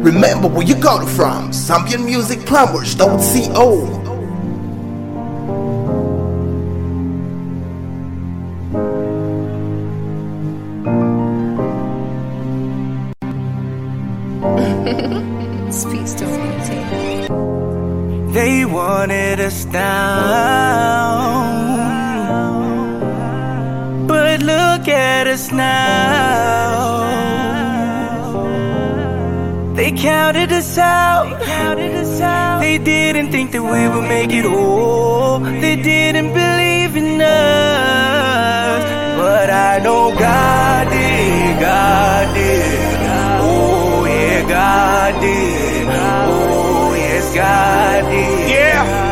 Remember where you got it from. ZambianMusicPlumbers.co. Speaks to me. They wanted us down, but look at us now. They counted us out. They didn't think that we would make it all. They didn't believe in us, but I know God did. God did. Oh yeah, God did. Oh yes, God did. Yeah.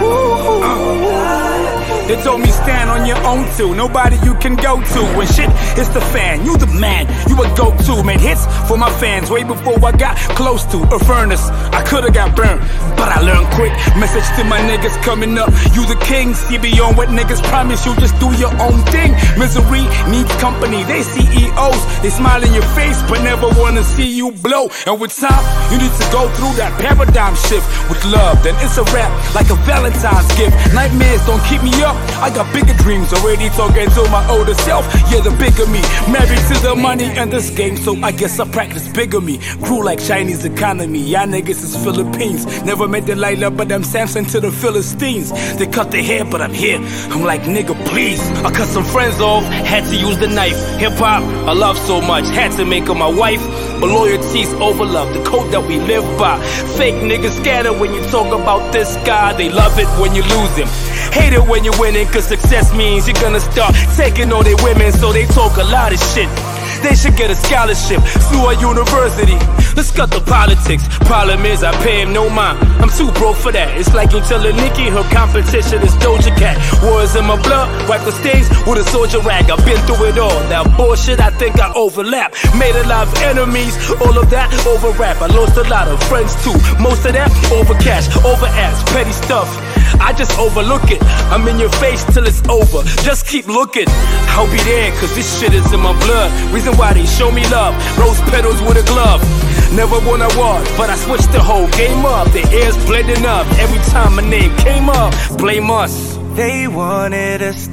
They told me stand on your own too. Nobody you can go to. When shit hits the fan, you the man. You a go-to. Made hits for my fans way before I got close to a furnace. I could've got burned, but I learned quick. Message to my niggas coming up. You the king. See beyond what niggas promise you. Just do your own thing. Misery needs company. They CEOs. They smile in your face, but never wanna see you blow. And with time, you need to go through that paradigm shift. With love, then it's a rap like a Valentine's gift. Nightmares don't keep me up. I got bigger dreams, already talking to my older self. Yeah, the bigger me, married to the money and this game, so I guess I practice bigamy. Grew like Chinese economy, y'all niggas is Philippines. Never meant to light up, but I'm Samson to the Philistines. They cut their hair, but I'm here. I'm like, nigga, please. I cut some friends off, had to use the knife. Hip hop, I love so much, had to make her my wife. But loyalty's over love, the code that we live by. Fake niggas scatter when you talk about this guy. They love it when you lose him. Hate it when you're winning, cause success means you're gonna start taking all their women, so they talk a lot of shit. They should get a scholarship to a university. Let's cut the politics. Problem is, I pay him no mind. I'm too broke for that. It's like you telling Nicki her competition is Doja Cat. Wars in my blood, wipe the stains with a soldier rag. I've been through it all. Now bullshit, I think I overlap. Made a lot of enemies, all of that over rap. I lost a lot of friends too. Most of that over cash, over ass, petty stuff. I just overlook it. I'm in your face till it's over. Just keep looking. I'll be there, cause this shit is in my blood. Reason why they show me love. Rose petals with a glove. Never won a war, but I switched the whole game up. The air's blending up. Every time my name came up, blame us. They wanted us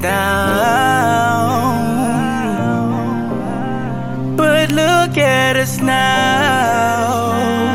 down, but look at us now.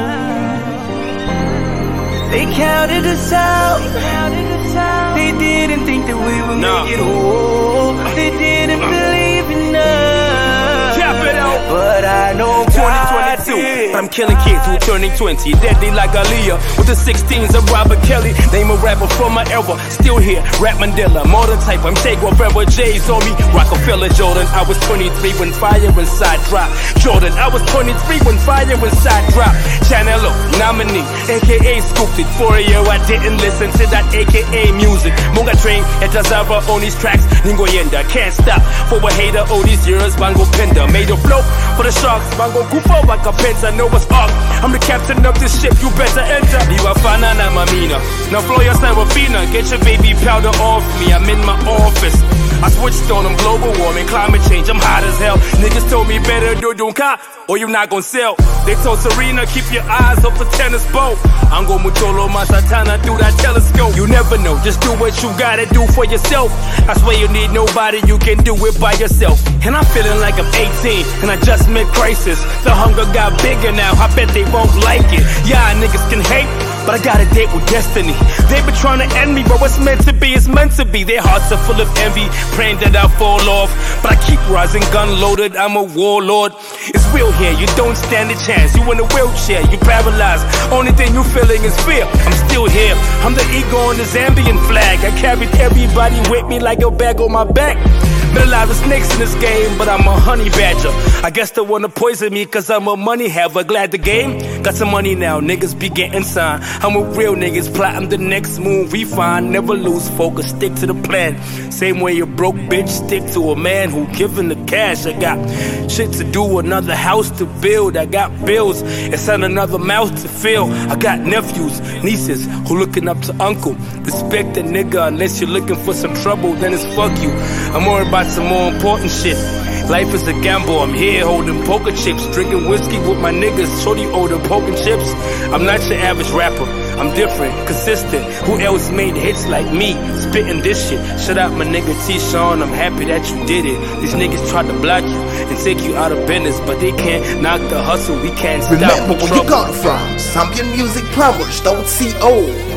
They counted us out. They didn't think that we would make it all. They didn't believe in us. Cap it out. But I know God 2022. But I'm killing kids who turning 20. Deadly like Aaliyah with the 16s of Robert Kelly. Name a rapper from my era. Still here. Rap Mandela. Modern type. I'm Che Guevara. J's on me. Rockefeller Jordan. I was 23 when Fire Inside dropped. Jordan. I was 23 when Fire Inside dropped. Chanelo. Nominee. AKA Scooped It. For a year I didn't listen to that AKA music. Munga train. Etazava on these tracks. Ningo Yenda. Can't stop. For a hater all these years. Bango Penda. Made a flow for the sharks. Bango Kufa like a penta. Know what's up. I'm the captain of this ship. You better enter. Liwafana na mamina. Now flow your Sarafina. Get your baby powder off me. I'm in my office. I switched on them. Global warming, climate change. I'm hot as hell. Niggas told me better do dunka or you not gon' sell. They told Serena keep your eyes off the tennis ball. I'm gon' mutolo my satana through that telescope. You never know. Just do what you gotta do for yourself. I swear you need nobody. You can do it by yourself. And I'm feeling like I'm 18 and I just mid crisis. The hunger got bigger now. I bet they won't like it. Yeah, niggas can hate, but I got a date with destiny. They been trying to end me, but what's meant to be is meant to be. Their hearts are full of envy, praying that I fall off. But I keep rising, gun loaded, I'm a warlord. It's real here, you don't stand a chance. You in a wheelchair, you paralyzed. Only thing you feeling is fear. I'm still here, I'm the ego on the Zambian flag. I carried everybody with me like a bag on my back. Been a lot of snakes in this game, but I'm a honey badger. I guess they wanna poison me cause I'm a money haver. Glad the game got some money now, niggas be getting signed. I'm with real niggas, plotting the next move we find. Never lose focus, stick to the plan. Same way you broke bitch, stick to a man who giving the cash. I got shit to do, another house to build. I got bills, it's on another mouth to fill. I got nephews, nieces, who looking up to uncle. Respect a nigga unless you're looking for some trouble, then it's fuck you. I'm worried about some more important shit. Life is a gamble, I'm here holding poker chips, drinking whiskey with my niggas, shorty older poking chips. I'm not your average rapper, I'm different, consistent. Who else made hits like me, spitting this shit? Shout out my nigga T-Sean, I'm happy that you did it. These niggas tried to block you and take you out of business, but they can't knock the hustle, we can't stop. Remember where you got it from. Zambian Music Powers.co.